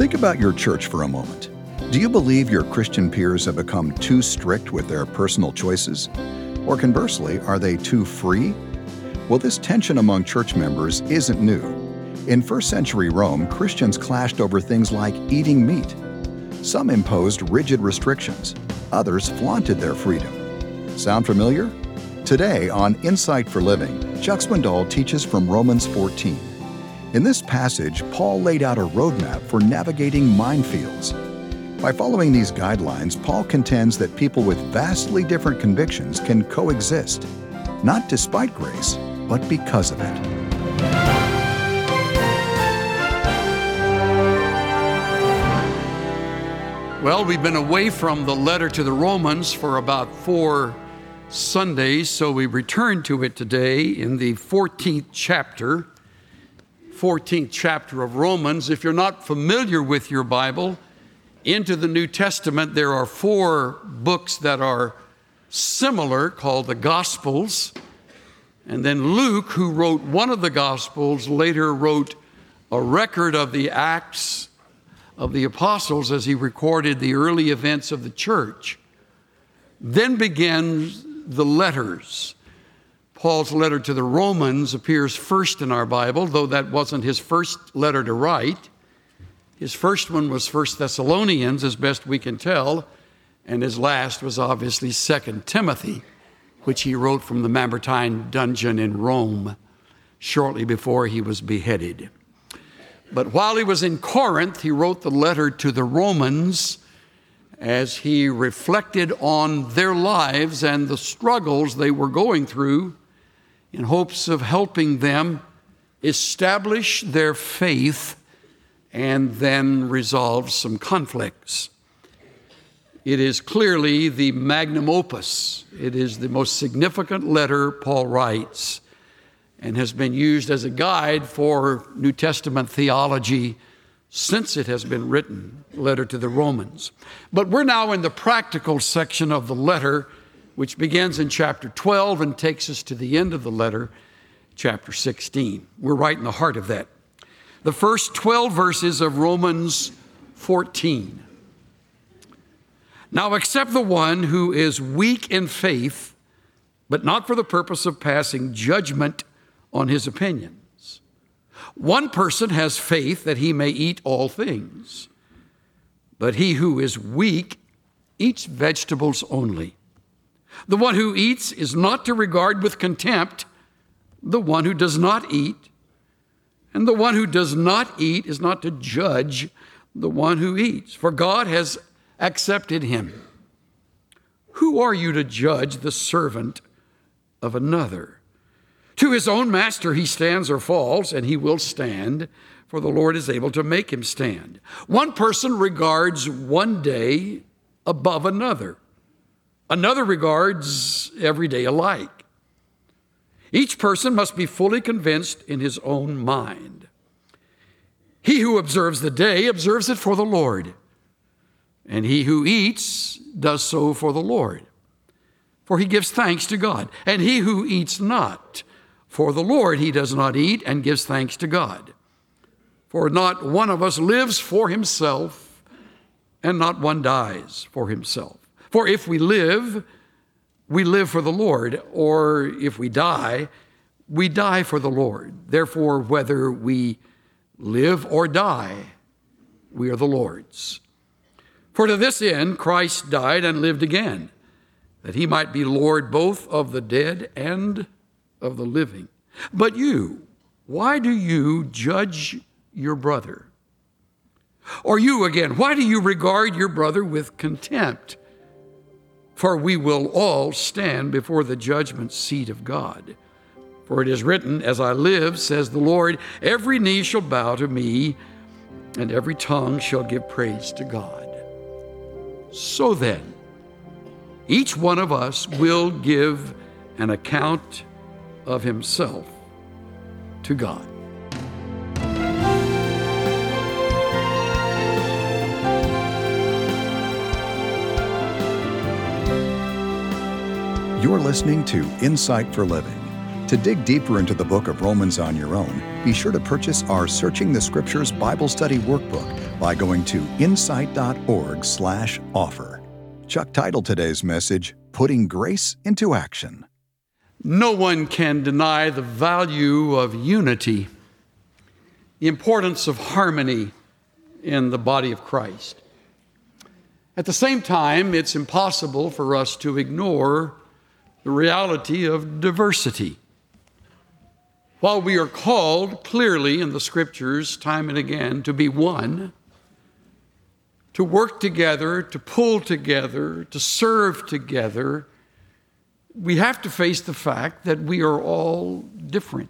Think about your church for a moment. Do you believe your Christian peers have become too strict with their personal choices? Or conversely, are they too free? Well, this tension among church members isn't new. In first century Rome, Christians clashed over things like eating meat. Some imposed rigid restrictions. Others flaunted their freedom. Sound familiar? Today on Insight for Living, Chuck Swindoll teaches from Romans 14. In this passage, Paul laid out a roadmap for navigating minefields. By following these guidelines, Paul contends that people with vastly different convictions can coexist, not despite grace, but because of it. Well, we've been away from the letter to the Romans for about 4 Sundays, so we return to it today in the 14th chapter of Romans. If you're not familiar with your Bible, into the New Testament, there are 4 books that are similar called the Gospels. And then Luke, who wrote one of the Gospels, later wrote a record of the Acts of the Apostles as he recorded the early events of the church. Then begins the letters. Paul's letter to the Romans appears first in our Bible, though that wasn't his first letter to write. His first one was 1 Thessalonians, as best we can tell, and his last was obviously 2 Timothy, which he wrote from the Mamertine dungeon in Rome shortly before he was beheaded. But while he was in Corinth, he wrote the letter to the Romans as he reflected on their lives and the struggles they were going through in hopes of helping them establish their faith and then resolve some conflicts. It is clearly the magnum opus. It is the most significant letter Paul writes and has been used as a guide for New Testament theology since it has been written, letter to the Romans. But we're now in the practical section of the letter, which begins in chapter 12 and takes us to the end of the letter, chapter 16. We're right in the heart of that. The first 12 verses of Romans 14. Now accept the one who is weak in faith, but not for the purpose of passing judgment on his opinions. One person has faith that he may eat all things, but he who is weak eats vegetables only. The one who eats is not to regard with contempt the one who does not eat, and the one who does not eat is not to judge the one who eats, for God has accepted him. Who are you to judge the servant of another? To his own master he stands or falls, and he will stand, for the Lord is able to make him stand. One person regards one day above another. Another regards every day alike. Each person must be fully convinced in his own mind. He who observes the day observes it for the Lord, and he who eats does so for the Lord, for he gives thanks to God. And he who eats not for the Lord, he does not eat and gives thanks to God. For not one of us lives for himself, and not one dies for himself. For if we live for the Lord, or if we die for the Lord. Therefore, whether we live or die, we are the Lord's. For to this end Christ died and lived again, that he might be Lord both of the dead and of the living. But you, why do you judge your brother? Or you again, why do you regard your brother with contempt? For we will all stand before the judgment seat of God. For it is written, as I live, says the Lord, every knee shall bow to me, and every tongue shall give praise to God. So then, each one of us will give an account of himself to God. You're listening to Insight for Living. To dig deeper into the book of Romans on your own, be sure to purchase our Searching the Scriptures Bible Study Workbook by going to insight.org/offer. Chuck titled today's message, Putting Grace into Action. No one can deny the value of unity, the importance of harmony in the body of Christ. At the same time, it's impossible for us to ignore the reality of diversity. While we are called clearly in the Scriptures time and again to be one, to work together, to pull together, to serve together, we have to face the fact that we are all different.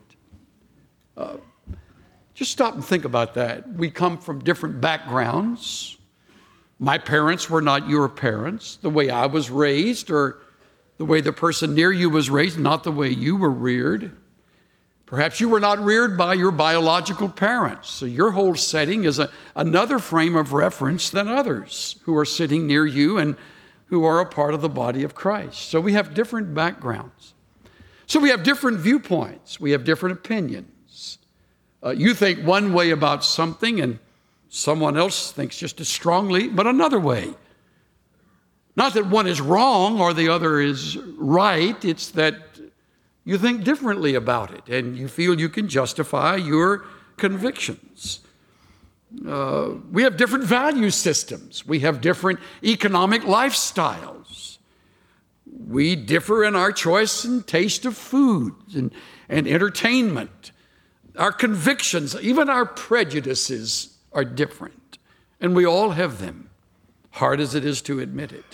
Just stop and think about that. We come from different backgrounds. My parents were not your parents. The way I was raised or the way the person near you was raised, not the way you were reared. Perhaps you were not reared by your biological parents, so your whole setting is another frame of reference than others who are sitting near you and who are a part of the body of Christ. So we have different backgrounds. So we have different viewpoints. We have different opinions. You think one way about something and someone else thinks just as strongly, but another way. Not that one is wrong or the other is right, it's that you think differently about it, and you feel you can justify your convictions. We have different value systems. We have different economic lifestyles. We differ in our choice and taste of food and entertainment. Our convictions, even our prejudices are different, and we all have them, hard as it is to admit it.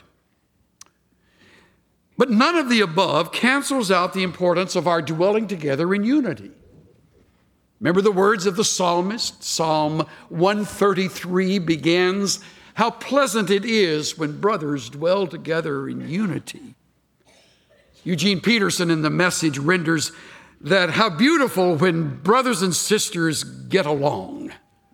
But none of the above cancels out the importance of our dwelling together in unity. Remember the words of the psalmist? Psalm 133 begins, "How pleasant it is when brothers dwell together in unity." Eugene Peterson in The Message renders that how beautiful when brothers and sisters get along.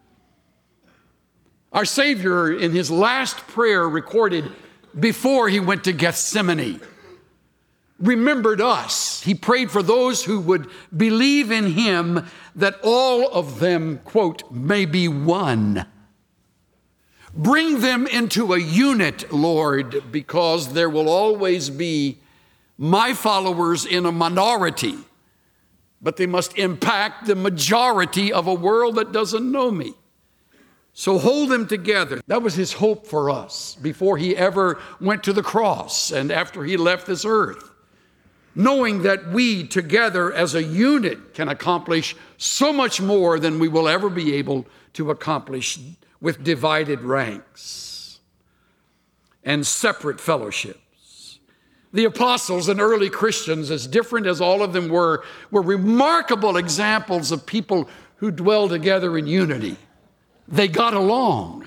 Our Savior in his last prayer recorded before he went to Gethsemane remembered us. He prayed for those who would believe in him, that all of them, quote, may be one. Bring them into a unit, Lord, because there will always be my followers in a minority, but they must impact the majority of a world that doesn't know me. So hold them together. That was his hope for us before he ever went to the cross and after he left this earth. Knowing that we together as a unit can accomplish so much more than we will ever be able to accomplish with divided ranks and separate fellowships. The apostles and early Christians, as different as all of them were remarkable examples of people who dwell together in unity. They got along.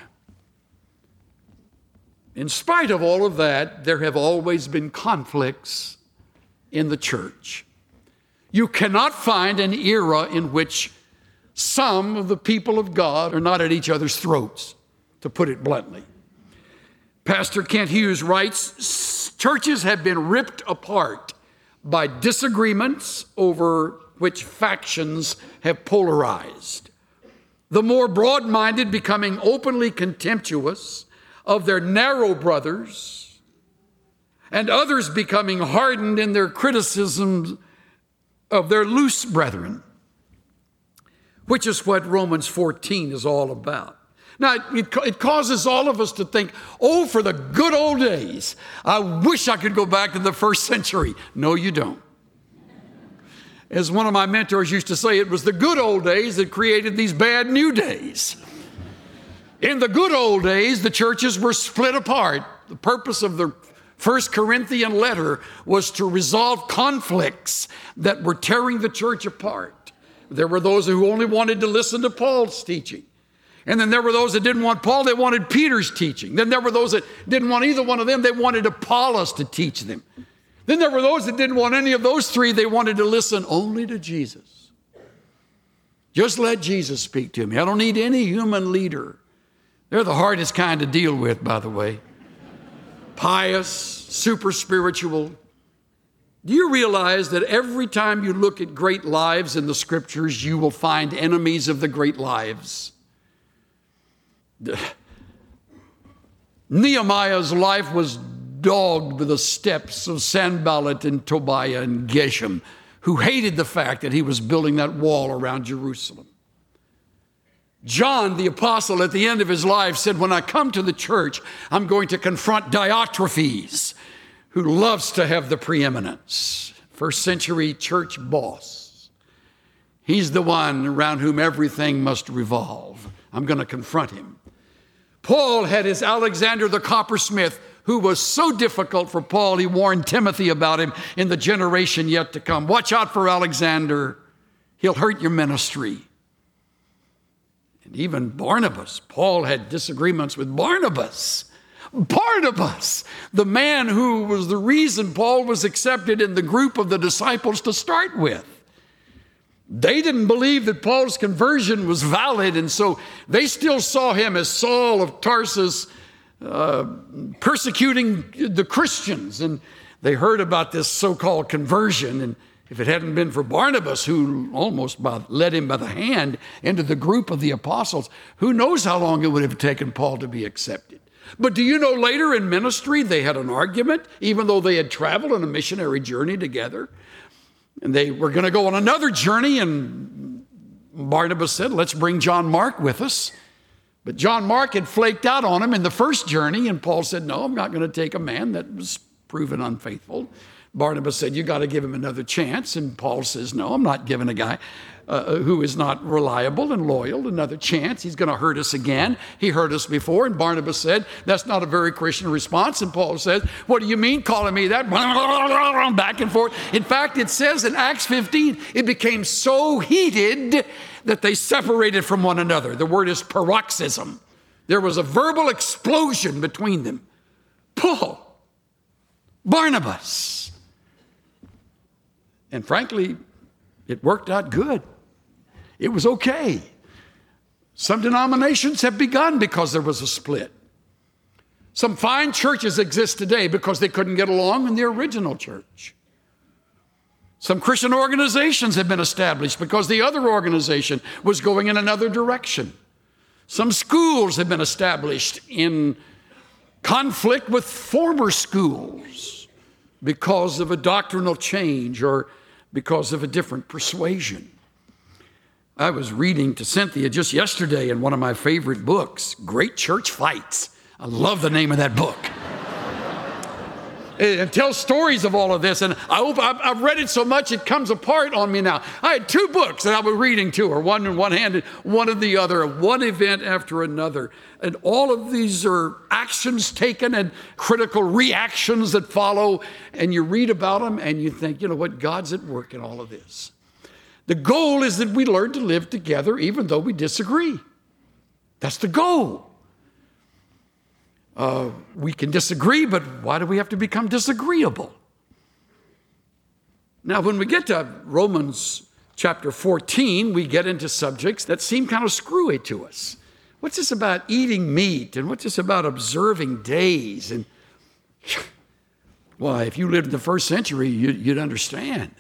In spite of all of that, there have always been conflicts in the church. You cannot find an era in which some of the people of God are not at each other's throats, to put it bluntly. Pastor Kent Hughes writes, churches have been ripped apart by disagreements over which factions have polarized. The more broad-minded becoming openly contemptuous of their narrow brothers, and others becoming hardened in their criticisms of their loose brethren, which is what Romans 14 is all about. Now, it causes all of us to think, oh, for the good old days. I wish I could go back to the first century. No, you don't. As one of my mentors used to say, it was the good old days that created these bad new days. In the good old days, the churches were split apart. The purpose of the First Corinthian letter was to resolve conflicts that were tearing the church apart. There were those who only wanted to listen to Paul's teaching. And then there were those that didn't want Paul, they wanted Peter's teaching. Then there were those that didn't want either one of them, they wanted Apollos to teach them. Then there were those that didn't want any of those three, they wanted to listen only to Jesus. Just let Jesus speak to me. I don't need any human leader. They're the hardest kind to deal with, by the way. Pious, super spiritual. Do you realize that every time you look at great lives in the scriptures, you will find enemies of the great lives? Nehemiah's life was dogged with the steps of Sanballat and Tobiah and Geshem, who hated the fact that he was building that wall around Jerusalem. John, the apostle, at the end of his life said, when I come to the church, I'm going to confront Diotrephes, who loves to have the preeminence. First century church boss. He's the one around whom everything must revolve. I'm going to confront him. Paul had his Alexander the coppersmith, who was so difficult for Paul, he warned Timothy about him in the generation yet to come. Watch out for Alexander. He'll hurt your ministry. And even Barnabas. Paul had disagreements with Barnabas. Barnabas, the man who was the reason Paul was accepted in the group of the disciples to start with. They didn't believe that Paul's conversion was valid, and so they still saw him as Saul of Tarsus, persecuting the Christians. And they heard about this so-called conversion, and if it hadn't been for Barnabas, who almost led him by the hand into the group of the apostles, who knows how long it would have taken Paul to be accepted. But do you know, later in ministry, they had an argument, even though they had traveled on a missionary journey together. And they were going to go on another journey, and Barnabas said, let's bring John Mark with us. But John Mark had flaked out on him in the first journey, and Paul said, no, I'm not going to take a man that was proven unfaithful. Barnabas said, you got to give him another chance. And Paul says, no, I'm not giving a guy who is not reliable and loyal another chance. He's going to hurt us again. He hurt us before. And Barnabas said, that's not a very Christian response. And Paul says, what do you mean calling me that? Back and forth. In fact, it says in Acts 15, it became so heated that they separated from one another. The word is paroxysm. There was a verbal explosion between them. Paul, Barnabas. And frankly, it worked out good. It was okay. Some denominations have begun because there was a split. Some fine churches exist today because they couldn't get along in the original church. Some Christian organizations have been established because the other organization was going in another direction. Some schools have been established in conflict with former schools because of a doctrinal change or because of a different persuasion. I was reading to Cynthia just yesterday in one of my favorite books, Great Church Fights. I love the name of that book. It tells stories of all of this, and I've read it so much it comes apart on me now. I had two books that I was reading to her, one in one hand and one in the other, one event after another. And all of these are actions taken and critical reactions that follow, and you read about them and you think, you know what, God's at work in all of this. The goal is that we learn to live together even though we disagree. That's the goal. We can disagree, but why do we have to become disagreeable? Now, when we get to Romans chapter 14, we get into subjects that seem kind of screwy to us. What's this about eating meat? And what's this about observing days? And why, if you lived in the first century, you'd understand.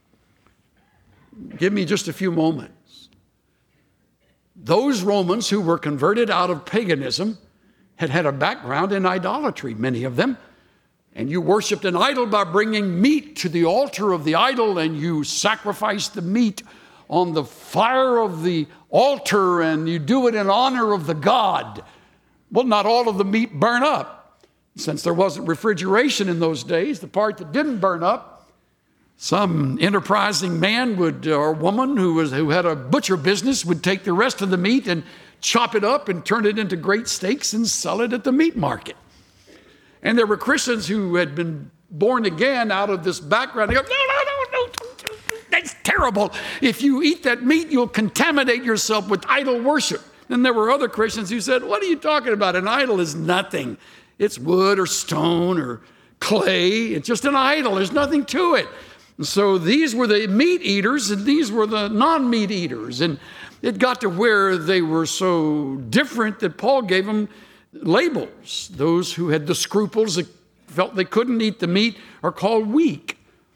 Give me just a few moments. Those Romans who were converted out of paganism had a background in idolatry, many of them. And you worshiped an idol by bringing meat to the altar of the idol, and you sacrificed the meat on the fire of the altar, and you do it in honor of the god. Well, not all of the meat burned up. Since there wasn't refrigeration in those days, the part that didn't burn up, some enterprising man or woman who had a butcher business would take the rest of the meat and chop it up and turn it into great steaks and sell it at the meat market. And there were Christians who had been born again out of this background. They go, no, that's terrible. If you eat that meat, you'll contaminate yourself with idol worship. Then there were other Christians who said, what are you talking about? An idol is nothing. It's wood or stone or clay. It's just an idol. There's nothing to it. And so these were the meat eaters and these were the non-meat eaters. And it got to where they were so different that Paul gave them labels. Those who had the scruples that felt they couldn't eat the meat are called weak.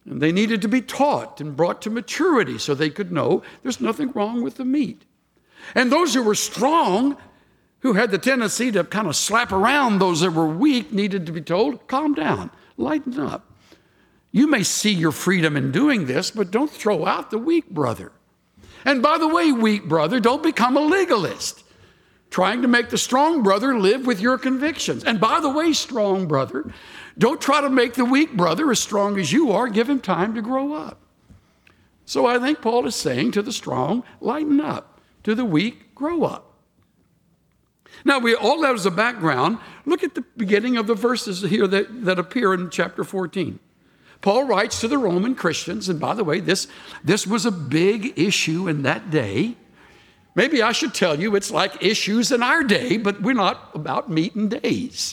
And they needed to be taught and brought to maturity so they could know there's nothing wrong with the meat. And those who were strong, who had the tendency to kind of slap around those that were weak, needed to be told, calm down, lighten up. You may see your freedom in doing this, but don't throw out the weak brother. And by the way, weak brother, don't become a legalist, trying to make the strong brother live with your convictions. And by the way, strong brother, don't try to make the weak brother as strong as you are. Give him time to grow up. So I think Paul is saying to the strong, lighten up. To the weak, grow up. Now, all that as a background, look at the beginning of the verses here that appear in chapter 14. Paul writes to the Roman Christians, and by the way, this was a big issue in that day. Maybe I should tell you it's like issues in our day, but we're not about meat and days.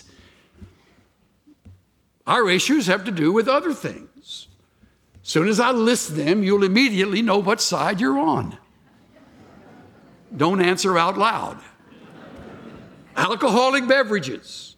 Our issues have to do with other things. As soon as I list them, you'll immediately know what side you're on. Don't answer out loud. Alcoholic beverages,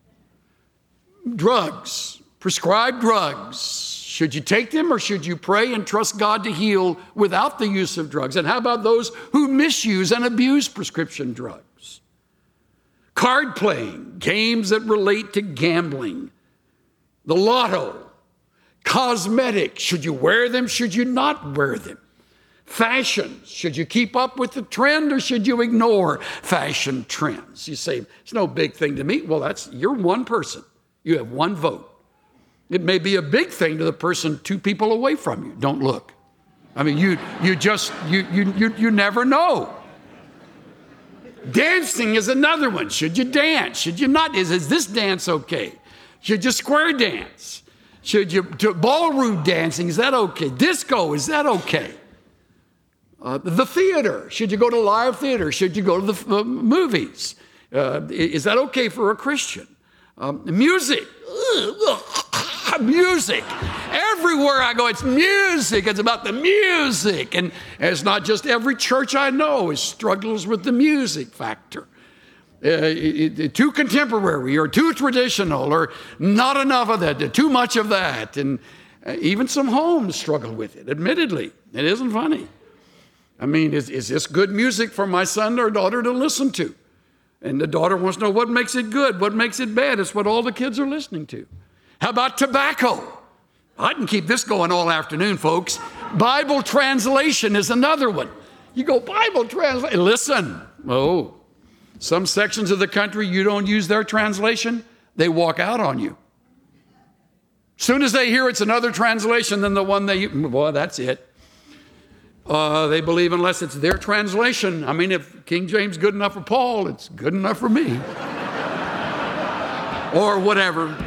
drugs, prescribed drugs. Should you take them or should you pray and trust God to heal without the use of drugs? And how about those who misuse and abuse prescription drugs? Card playing, games that relate to gambling, the lotto, cosmetics. Should you wear them? Should you not wear them? Fashion, should you keep up with the trend or should you ignore fashion trends? You say, it's no big thing to me. Well, you're one person. You have one vote. It may be a big thing to the person 2 people away from you. Don't look. I mean, you never know. Dancing is another one. Should you dance? Should you not? Is this dance okay? Should you square dance? Should you ballroom dancing? Is that okay? Disco, is that okay? The theater, should you go to live theater? Should you go to the movies? Is that okay for a Christian? Music. Music. Everywhere I go, it's music. It's about the music. And it's not just every church I know struggles with the music factor. Too contemporary or too traditional or not enough of that, too much of that. And even some homes struggle with it, admittedly. It isn't funny. I mean, is this good music for my son or daughter to listen to? And the daughter wants to know what makes it good, what makes it bad. It's what all the kids are listening to. How about tobacco? I can keep this going all afternoon, folks. Bible translation is another one. You go, Bible translation. Listen. Oh, some sections of the country, you don't use their translation, they walk out on you. Soon as they hear it's another translation than the one boy, that's it. They believe unless it's their translation. I mean, if King James is good enough for Paul, it's good enough for me. Or whatever.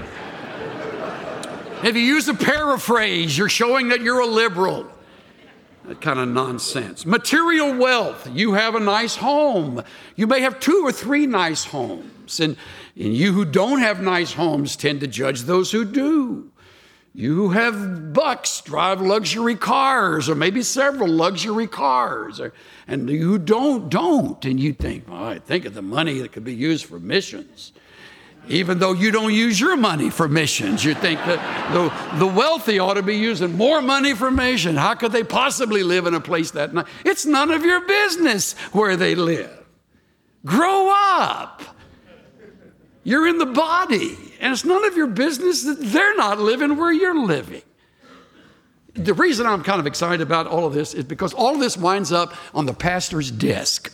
If you use a paraphrase, you're showing that you're a liberal. That kind of nonsense. Material wealth. You have a nice home. You may have 2 or 3 nice homes. And you who don't have nice homes tend to judge those who do. You who have bucks drive luxury cars, or maybe several luxury cars. And you who don't. And you think, well, I think of the money that could be used for missions. Even though you don't use your money for missions, you think that the wealthy ought to be using more money for missions. How could they possibly live in a place that nice? It's none of your business where they live. Grow up. You're in the body, and it's none of your business that they're not living where you're living. The reason I'm kind of excited about all of this is because all of this winds up on the pastor's desk.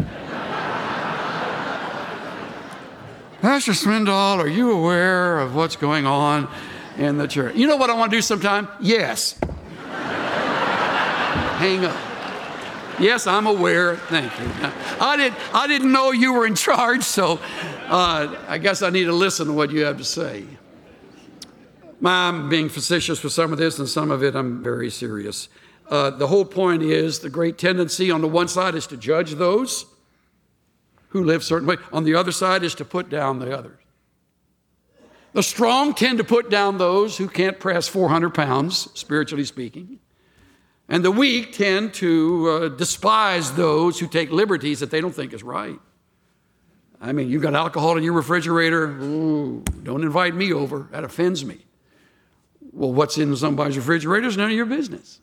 Pastor Swindoll, are you aware of what's going on in the church? You know what I want to do sometime? Yes. Hang up. Yes, I'm aware. Thank you. I didn't know you were in charge, so I guess I need to listen to what you have to say. I'm being facetious with some of this, and some of it I'm very serious. The whole point is the great tendency on the one side is to judge those who live a certain way. On the other side is to put down the others. The strong tend to put down those who can't press 400 pounds, spiritually speaking. And the weak tend to despise those who take liberties that they don't think is right. I mean, you've got alcohol in your refrigerator. Ooh, don't invite me over. That offends me. Well, what's in somebody's refrigerator is none of your business.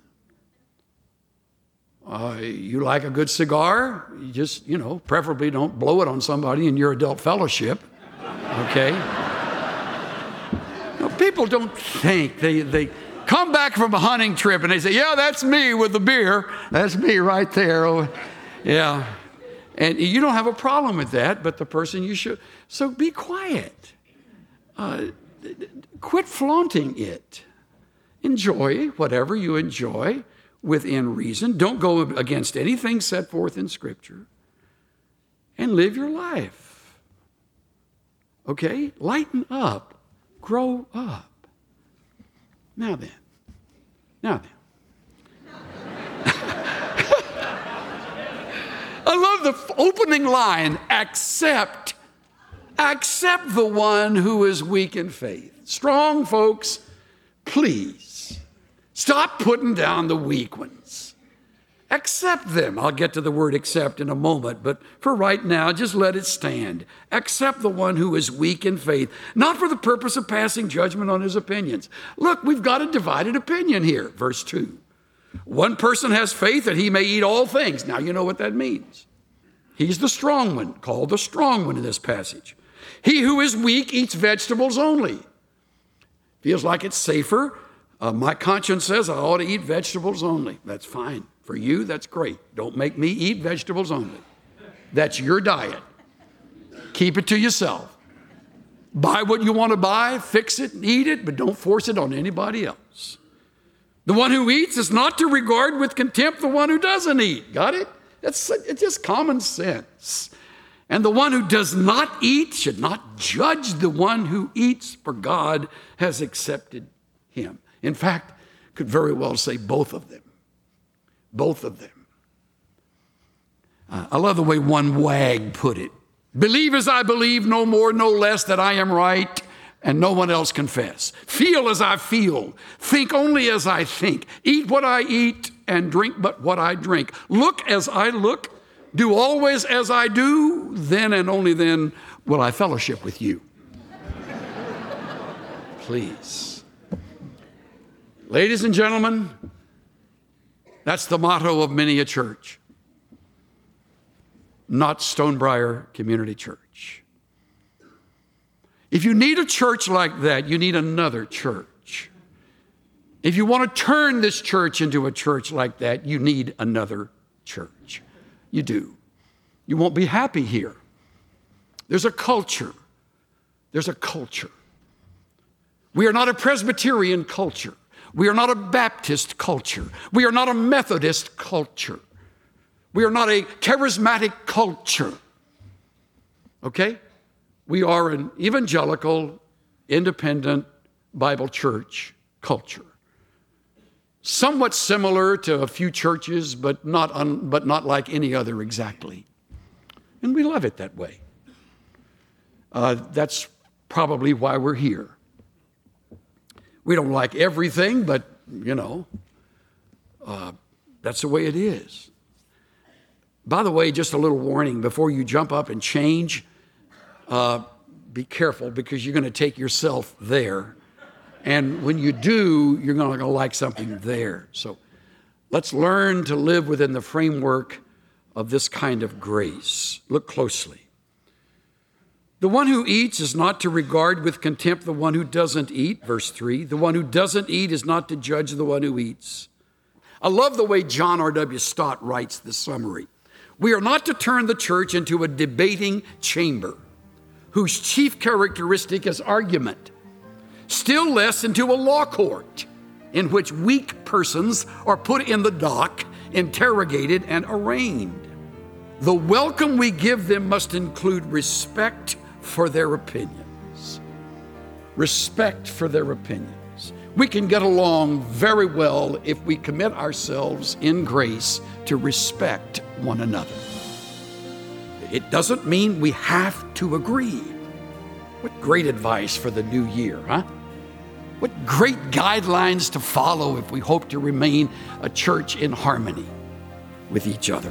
You like a good cigar, you just, preferably don't blow it on somebody in your adult fellowship, okay? No, people don't think. They come back from a hunting trip and they say, yeah, that's me with the beer. That's me right there. Oh, yeah. And you don't have a problem with that, but the person you should. So be quiet. Quit flaunting it. Enjoy whatever you enjoy within reason. Don't go against anything set forth in Scripture. And live your life. Okay? Lighten up. Grow up. Now then. I love the opening line, accept the one who is weak in faith. Strong folks, please, stop putting down the weak ones. Accept them. I'll get to the word accept in a moment, but for right now, just let it stand. Accept the one who is weak in faith, not for the purpose of passing judgment on his opinions. Look, we've got a divided opinion here, verse 2. One person has faith that he may eat all things. Now you know what that means. He's the strong one, called the strong one in this passage. He who is weak eats vegetables only. Feels like it's safer. My conscience says I ought to eat vegetables only. That's fine. For you, that's great. Don't make me eat vegetables only. That's your diet. Keep it to yourself. Buy what you want to buy, fix it, and eat it, but don't force it on anybody else. The one who eats is not to regard with contempt the one who doesn't eat. Got it? It's just common sense. And the one who does not eat should not judge the one who eats, for God has accepted him. In fact, could very well say both of them. Both of them. I love the way one wag put it. Believe as I believe, no more, no less, that I am right, and no one else confess. Feel as I feel. Think only as I think. Eat what I eat, and drink but what I drink. Look as I look. Do always as I do. Then and only then will I fellowship with you. Please. Ladies and gentlemen, that's the motto of many a church. Not Stonebriar Community Church. If you need a church like that, you need another church. If you want to turn this church into a church like that, you need another church. You do. You won't be happy here. There's a culture. There's a culture. We are not a Presbyterian culture. We are not a Baptist culture. We are not a Methodist culture. We are not a charismatic culture. Okay? We are an evangelical, independent Bible church culture. Somewhat similar to a few churches, but not like any other exactly. And we love it that way. That's probably why we're here. We don't like everything, but, that's the way it is. By the way, just a little warning, before you jump up and change, be careful because you're going to take yourself there. And when you do, you're going to like something there. So let's learn to live within the framework of this kind of grace. Look closely. The one who eats is not to regard with contempt the one who doesn't eat, verse 3. The one who doesn't eat is not to judge the one who eats. I love the way John R.W. Stott writes the summary. We are not to turn the church into a debating chamber whose chief characteristic is argument, still less into a law court in which weak persons are put in the dock, interrogated, and arraigned. The welcome we give them must include respect for their opinions. Respect for their opinions. We can get along very well if we commit ourselves in grace to respect one another. It doesn't mean we have to agree. What great advice for the new year, huh? What great guidelines to follow if we hope to remain a church in harmony with each other.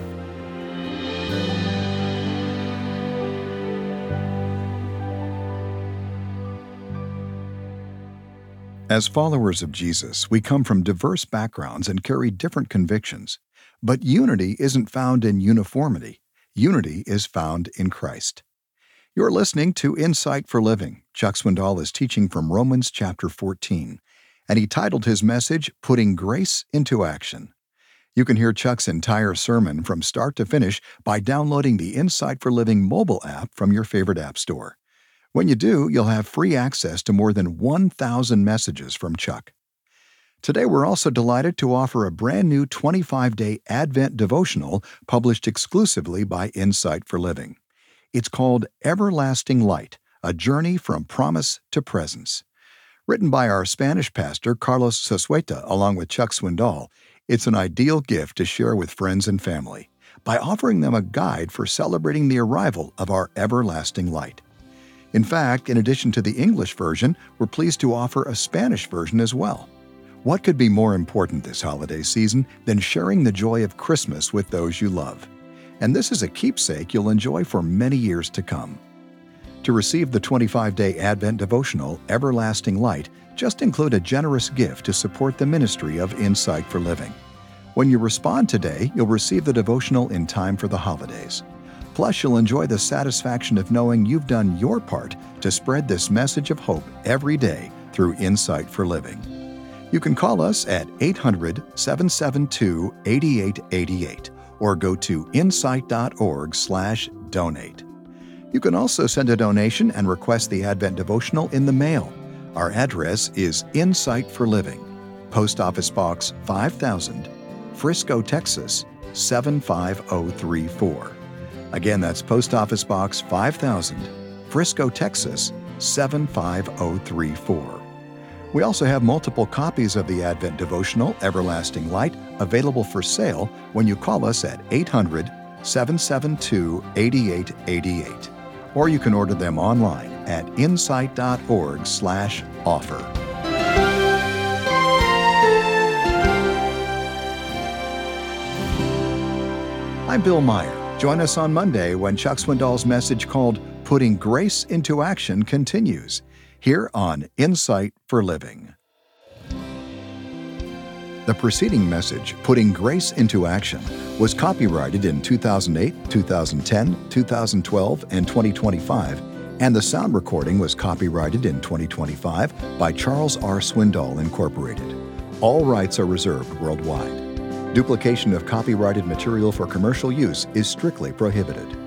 As followers of Jesus, we come from diverse backgrounds and carry different convictions. But unity isn't found in uniformity. Unity is found in Christ. You're listening to Insight for Living. Chuck Swindoll is teaching from Romans chapter 14, and he titled his message, Putting Grace into Action. You can hear Chuck's entire sermon from start to finish by downloading the Insight for Living mobile app from your favorite app store. When you do, you'll have free access to more than 1,000 messages from Chuck. Today, we're also delighted to offer a brand new 25-day Advent devotional published exclusively by Insight for Living. It's called Everlasting Light, A Journey from Promise to Presence. Written by our Spanish pastor, Carlos Sosueta, along with Chuck Swindoll, it's an ideal gift to share with friends and family by offering them a guide for celebrating the arrival of our everlasting light. In fact, in addition to the English version, we're pleased to offer a Spanish version as well. What could be more important this holiday season than sharing the joy of Christmas with those you love? And this is a keepsake you'll enjoy for many years to come. To receive the 25-day Advent devotional, Everlasting Light, just include a generous gift to support the ministry of Insight for Living. When you respond today, you'll receive the devotional in time for the holidays. Plus, you'll enjoy the satisfaction of knowing you've done your part to spread this message of hope every day through Insight for Living. You can call us at 800-772-8888 or go to insight.org/donate. You can also send a donation and request the Advent devotional in the mail. Our address is Insight for Living, Post Office Box 5000, Frisco, Texas 75034. Again, that's Post Office Box 5000, Frisco, Texas 75034. We also have multiple copies of the Advent devotional, Everlasting Light, available for sale when you call us at 800-772-8888. Or you can order them online at insight.org/offer. I'm Bill Meyer. Join us on Monday when Chuck Swindoll's message called Putting Grace into Action continues, here on Insight for Living. The preceding message, Putting Grace into Action, was copyrighted in 2008, 2010, 2012, and 2025, and the sound recording was copyrighted in 2025 by Charles R. Swindoll, Incorporated. All rights are reserved worldwide. Duplication of copyrighted material for commercial use is strictly prohibited.